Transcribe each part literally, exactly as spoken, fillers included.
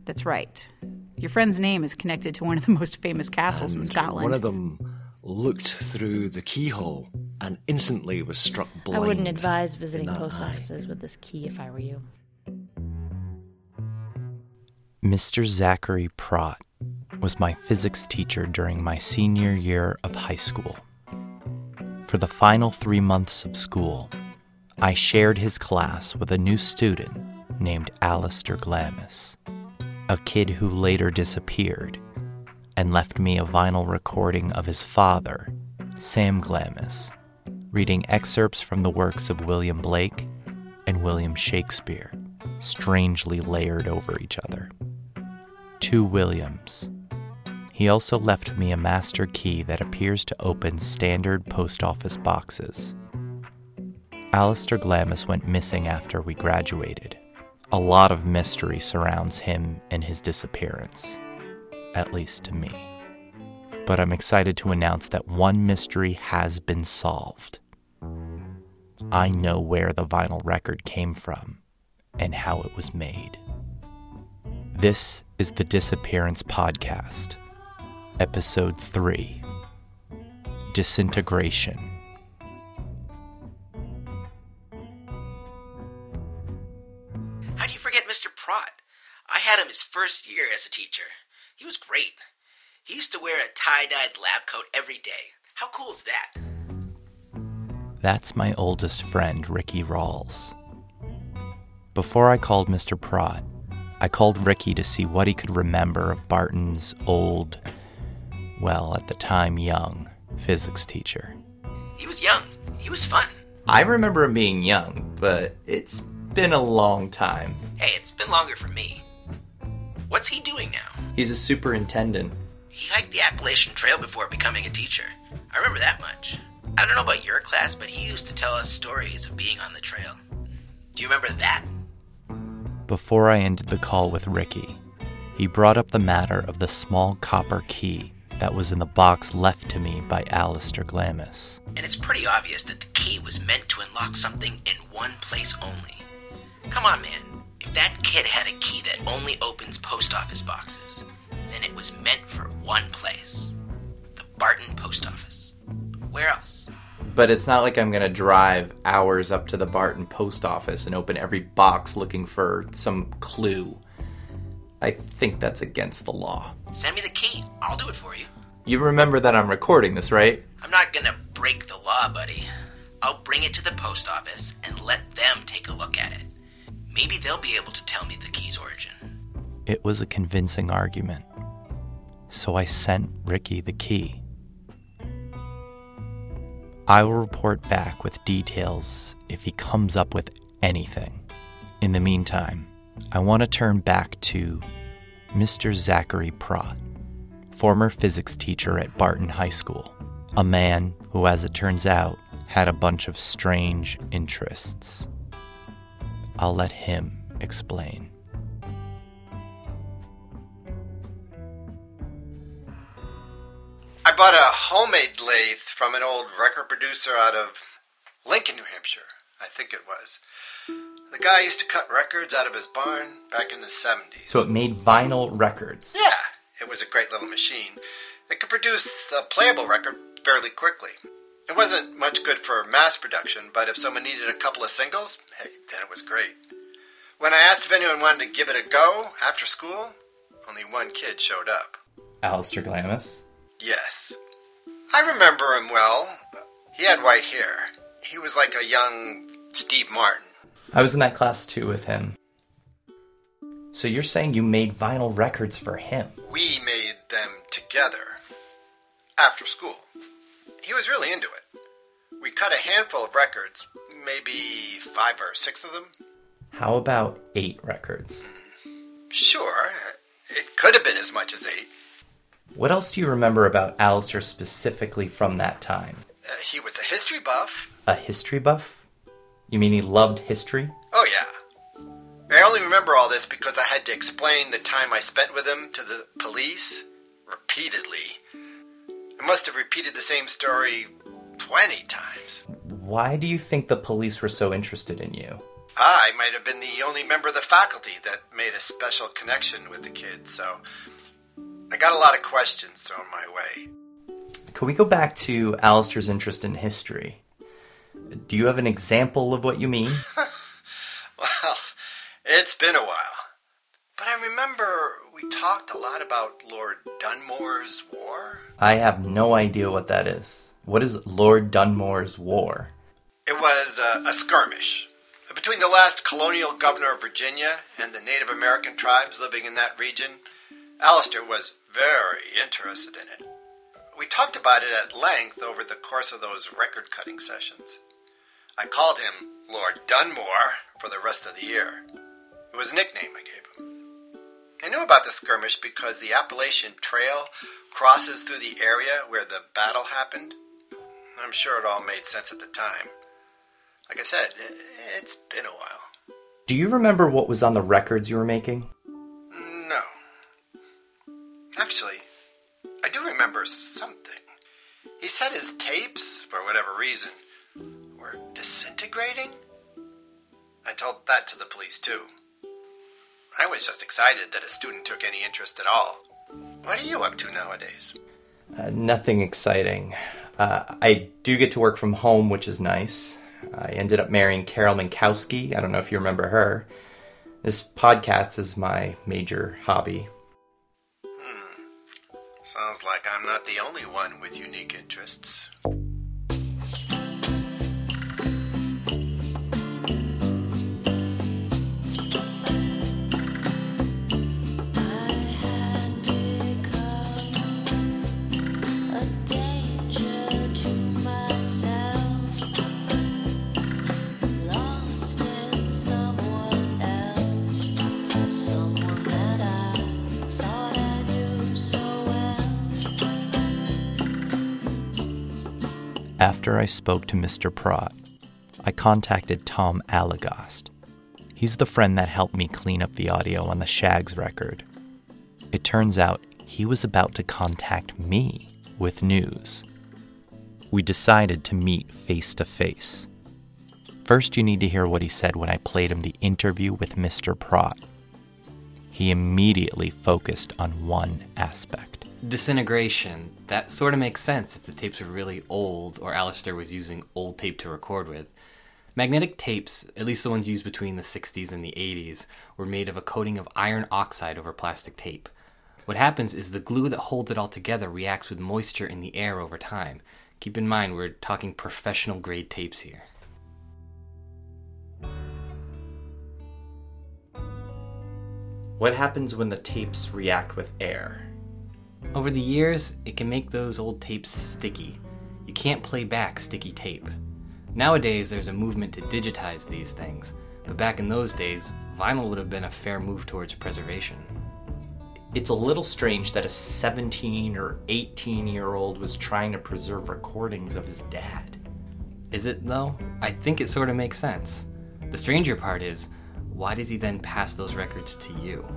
That's right. Your friend's name is connected to one of the most famous castles and in Scotland. One of them looked through the keyhole and instantly was struck blind. I wouldn't advise visiting in post that eye. offices with this key if I were you. Mister Zachary Prott was my physics teacher during my senior year of high school. For the final three months of school, I shared his class with a new student named Alistair Glamis, a kid who later disappeared and left me a vinyl recording of his father, Sam Glamis, reading excerpts from the works of William Blake and William Shakespeare, strangely layered over each other. Two Williams. He also left me a master key that appears to open standard post office boxes. Alistair Glamis went missing after we graduated. A lot of mystery surrounds him and his disappearance, at least to me. But I'm excited to announce that one mystery has been solved. I know where the vinyl record came from and how it was made. This is the Disappearance Podcast, Episode three, Disintegration. How do you forget Mister Prott? I had him his first year as a teacher. He was great. He used to wear a tie-dyed lab coat every day. How cool is that? That's my oldest friend, Ricky Rawls. Before I called Mister Prott, I called Ricky to see what he could remember of Barton's old, well, at the time young, physics teacher. He was young. He was fun. I remember him being young, but it's been a long time. Hey, it's been longer for me. What's he doing now? He's a superintendent. He hiked the Appalachian Trail before becoming a teacher. I remember that much. I don't know about your class, but he used to tell us stories of being on the trail. Do you remember that? Before I ended the call with Ricky, he brought up the matter of the small copper key that was in the box left to me by Alistair Glamis. And it's pretty obvious that the key was meant to unlock something in one place only. Come on, man. If that kid had a key that only opens post office boxes, then it was meant for one place. The Barton Post Office. Where else? But it's not like I'm going to drive hours up to the Barton Post Office and open every box looking for some clue. I think that's against the law. Send me the key. I'll do it for you. You remember that I'm recording this, right? I'm not gonna break the law, buddy. I'll bring it to the post office and let them take a look at it. Maybe they'll be able to tell me the key's origin. It was a convincing argument. So I sent Ricky the key. I will report back with details if he comes up with anything. In the meantime, I want to turn back to Mister Zachary Prott, former physics teacher at Barton High School, a man who, as it turns out, had a bunch of strange interests. I'll let him explain. I bought a homemade lathe from an old record producer out of Lincoln, New Hampshire, I think it was. The guy used to cut records out of his barn back in the seventies. So it made vinyl records? Yeah, it was a great little machine. It could produce a playable record fairly quickly. It wasn't much good for mass production, but if someone needed a couple of singles, hey, then it was great. When I asked if anyone wanted to give it a go after school, only one kid showed up. Alistair Glamis? Yes. I remember him well. He had white hair. He was like a young Steve Martin. I was in that class too with him. So you're saying you made vinyl records for him? We made them together. After school. He was really into it. We cut a handful of records, maybe five or six of them. How about eight records? Sure. It could have been as much as eight. What else do you remember about Alistair specifically from that time? Uh, he was a history buff. A history buff? You mean he loved history? Oh, yeah. I only remember all this because I had to explain the time I spent with him to the police repeatedly. I must have repeated the same story twenty times. Why do you think the police were so interested in you? I might have been the only member of the faculty that made a special connection with the kid, so I got a lot of questions thrown my way. Can we go back to Alistair's interest in history? Do you have an example of what you mean? Well, it's been a while. But I remember we talked a lot about Lord Dunmore's War. I have no idea what that is. What is Lord Dunmore's War? It was uh, a skirmish between the last colonial governor of Virginia and the Native American tribes living in that region. Alistair was very interested in it. We talked about it at length over the course of those record-cutting sessions. I called him Lord Dunmore for the rest of the year. It was a nickname I gave him. I knew about the skirmish because the Appalachian Trail crosses through the area where the battle happened. I'm sure it all made sense at the time. Like I said, it's been a while. Do you remember what was on the records you were making? No. Actually, I do remember something. He said his tapes, for whatever reason, were disintegrating. I told that to the police too. I was just excited that a student took any interest at all. What are you up to nowadays? Uh, nothing exciting. Uh, I do get to work from home, which is nice. I ended up marrying Carol Minkowski. I don't know if you remember her. This podcast is my major hobby. Hmm. Sounds like I'm not the only one with unique interests. After I spoke to Mister Pratt, I contacted Tom Allegost. He's the friend that helped me clean up the audio on the Shags record. It turns out he was about to contact me with news. We decided to meet face to face. First, you need to hear what he said when I played him the interview with Mister Pratt. He immediately focused on one aspect. Disintegration. That sort of makes sense if the tapes were really old or Alistair was using old tape to record with. Magnetic tapes, at least the ones used between the sixties and the eighties, were made of a coating of iron oxide over plastic tape. What happens is the glue that holds it all together reacts with moisture in the air over time. Keep in mind, we're talking professional grade tapes here. What happens when the tapes react with air? Over the years, it can make those old tapes sticky. You can't play back sticky tape. Nowadays, there's a movement to digitize these things, but back in those days, vinyl would have been a fair move towards preservation. It's a little strange that a seventeen or eighteen year old was trying to preserve recordings of his dad. Is it, though? I think it sort of makes sense. The stranger part is, why does he then pass those records to you?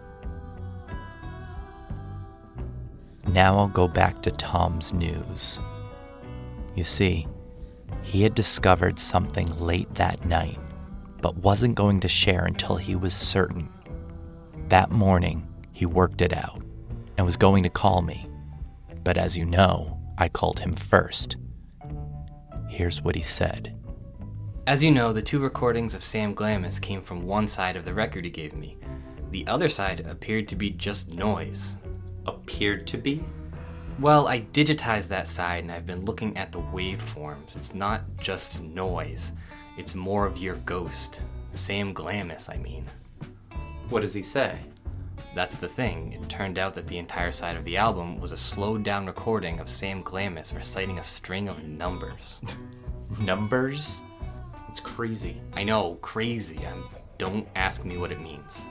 Now I'll go back to Tom's news. You see, he had discovered something late that night, but wasn't going to share until he was certain. That morning, he worked it out and was going to call me. But as you know, I called him first. Here's what he said. As you know, the two recordings of Sam Glamis came from one side of the record he gave me. The other side appeared to be just noise. Appeared to be? Well, I digitized that side and I've been looking at the waveforms. It's not just noise. It's more of your ghost. Sam Glamis, I mean. What does he say? That's the thing. It turned out that the entire side of the album was a slowed down recording of Sam Glamis reciting a string of numbers. Numbers? It's crazy. I know, crazy. I'm, don't ask me what it means.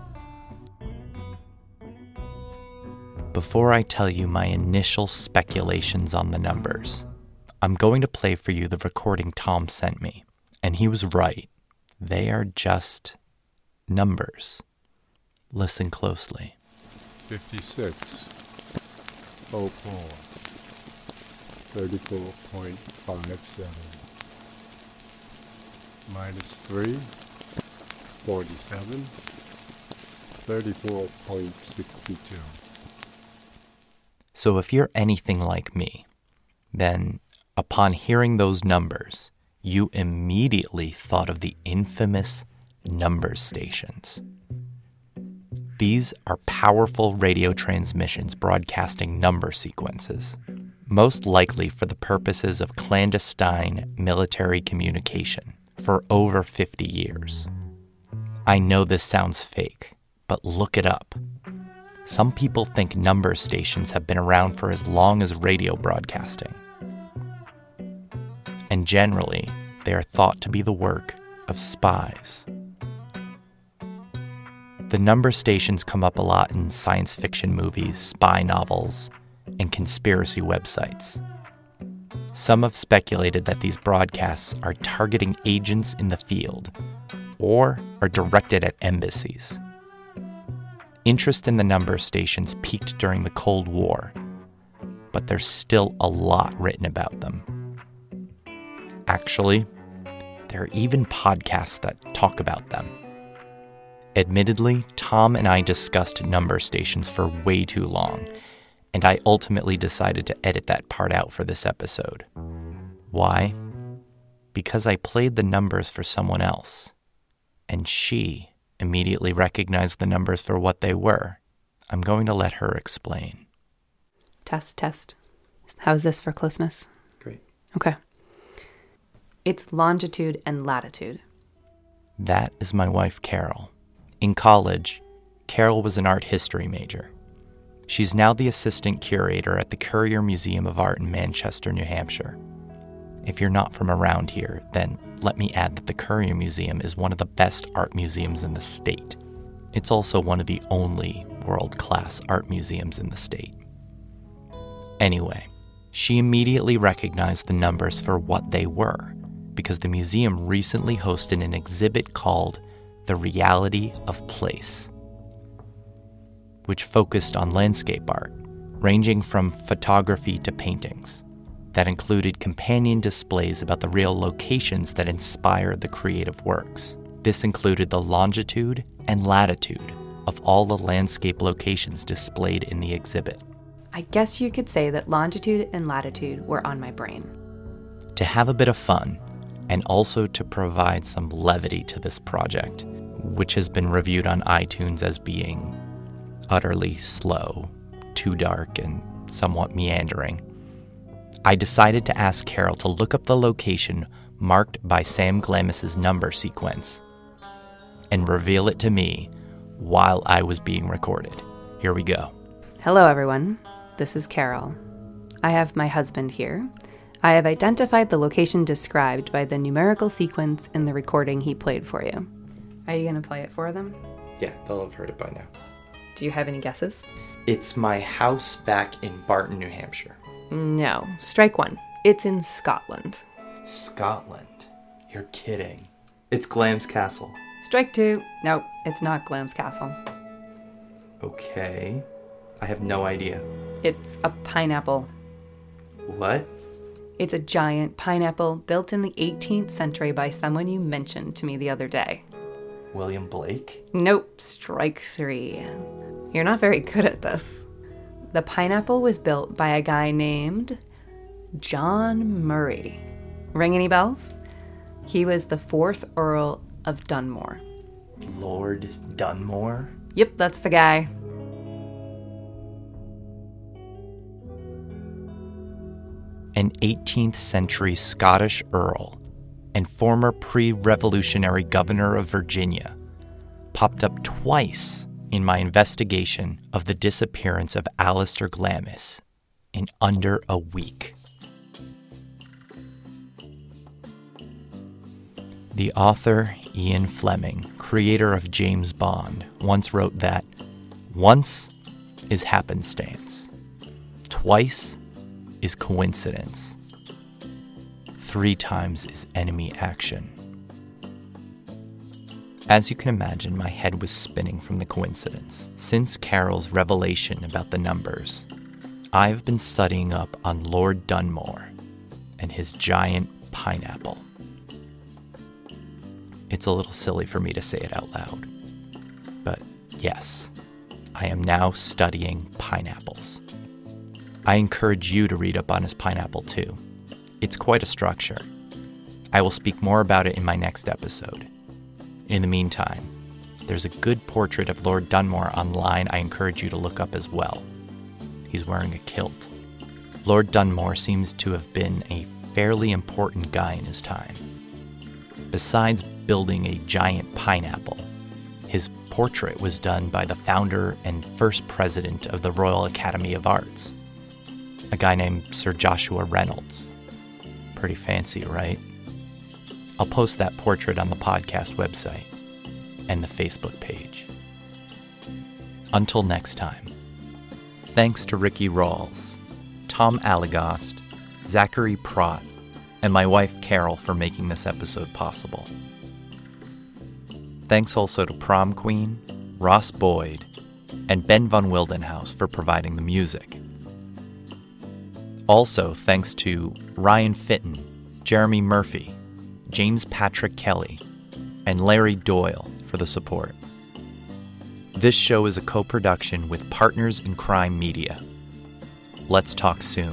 Before I tell you my initial speculations on the numbers, I'm going to play for you the recording Tom sent me. And he was right. They are just numbers. Listen closely. fifty-six oh four thirty-four point five seven minus three forty-seven, thirty-four point six two. So if you're anything like me, then upon hearing those numbers, you immediately thought of the infamous number stations. These are powerful radio transmissions broadcasting number sequences, most likely for the purposes of clandestine military communication for over fifty years. I know this sounds fake, but look it up. Some people think number stations have been around for as long as radio broadcasting. And generally, they are thought to be the work of spies. The number stations come up a lot in science fiction movies, spy novels, and conspiracy websites. Some have speculated that these broadcasts are targeting agents in the field or are directed at embassies. Interest in the number stations peaked during the Cold War, but there's still a lot written about them. Actually, there are even podcasts that talk about them. Admittedly, Tom and I discussed number stations for way too long, and I ultimately decided to edit that part out for this episode. Why? Because I played the numbers for someone else, and she immediately recognized the numbers for what they were. I'm going to let her explain. Test, test. How's this for closeness? Great. Okay. It's longitude and latitude. That is my wife, Carol. In college, Carol was an art history major. She's now the assistant curator at the Currier Museum of Art in Manchester, New Hampshire. If you're not from around here, then let me add that the Currier Museum is one of the best art museums in the state. It's also one of the only world-class art museums in the state. Anyway, she immediately recognized the numbers for what they were, because the museum recently hosted an exhibit called The Reality of Place, which focused on landscape art, ranging from photography to paintings, that included companion displays about the real locations that inspired the creative works. This included the longitude and latitude of all the landscape locations displayed in the exhibit. I guess you could say that longitude and latitude were on my brain. To have a bit of fun, and also to provide some levity to this project, which has been reviewed on iTunes as being utterly slow, too dark, and somewhat meandering, I decided to ask Carol to look up the location marked by Sam Glamis' number sequence and reveal it to me while I was being recorded. Here we go. Hello, everyone. This is Carol. I have my husband here. I have identified the location described by the numerical sequence in the recording he played for you. Are you going to play it for them? Yeah, they'll have heard it by now. Do you have any guesses? It's my house back in Barton, New Hampshire. No. Strike one. It's in Scotland. Scotland? You're kidding. It's Glamis Castle. Strike two. Nope, it's not Glamis Castle. Okay. I have no idea. It's a pineapple. What? It's a giant pineapple built in the eighteenth century by someone you mentioned to me the other day. William Blake? Nope, strike three. You're not very good at this. The pineapple was built by a guy named John Murray. Ring any bells? He was the fourth Earl of Dunmore. Lord Dunmore? Yep, that's the guy. An eighteenth century Scottish earl and former pre-revolutionary governor of Virginia, popped up twice in my investigation of the disappearance of Alistair Glamis in under a week. The author Ian Fleming, creator of James Bond, once wrote that once is happenstance, twice is coincidence, three times is enemy action. As you can imagine, my head was spinning from the coincidence. Since Carol's revelation about the numbers, I've been studying up on Lord Dunmore and his giant pineapple. it's a little silly for me to say it out loud. But yes, I am now studying pineapples. I encourage you to read up on his pineapple too. It's quite a structure. I will speak more about it in my next episode. In the meantime, there's a good portrait of Lord Dunmore online I encourage you to look up as well. He's wearing a kilt. Lord Dunmore seems to have been a fairly important guy in his time. Besides building a giant pineapple, his portrait was done by the founder and first president of the Royal Academy of Arts, a guy named Sir Joshua Reynolds. Pretty fancy, right? I'll post that portrait on the podcast website and the Facebook page. Until next time, thanks to Ricky Rawls, Tom Allegost, Zachary Prott, and my wife Carol for making this episode possible. Thanks also to Prom Queen, Ross Boyd, and Ben Von Wildenhouse for providing the music. Also thanks to Ryan Fitton, Jeremy Murphy, James Patrick Kelly, and Larry Doyle for the support. This show is a co-production with Partners in Crime Media. Let's talk soon.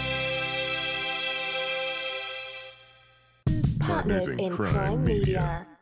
Partners in Crime Media.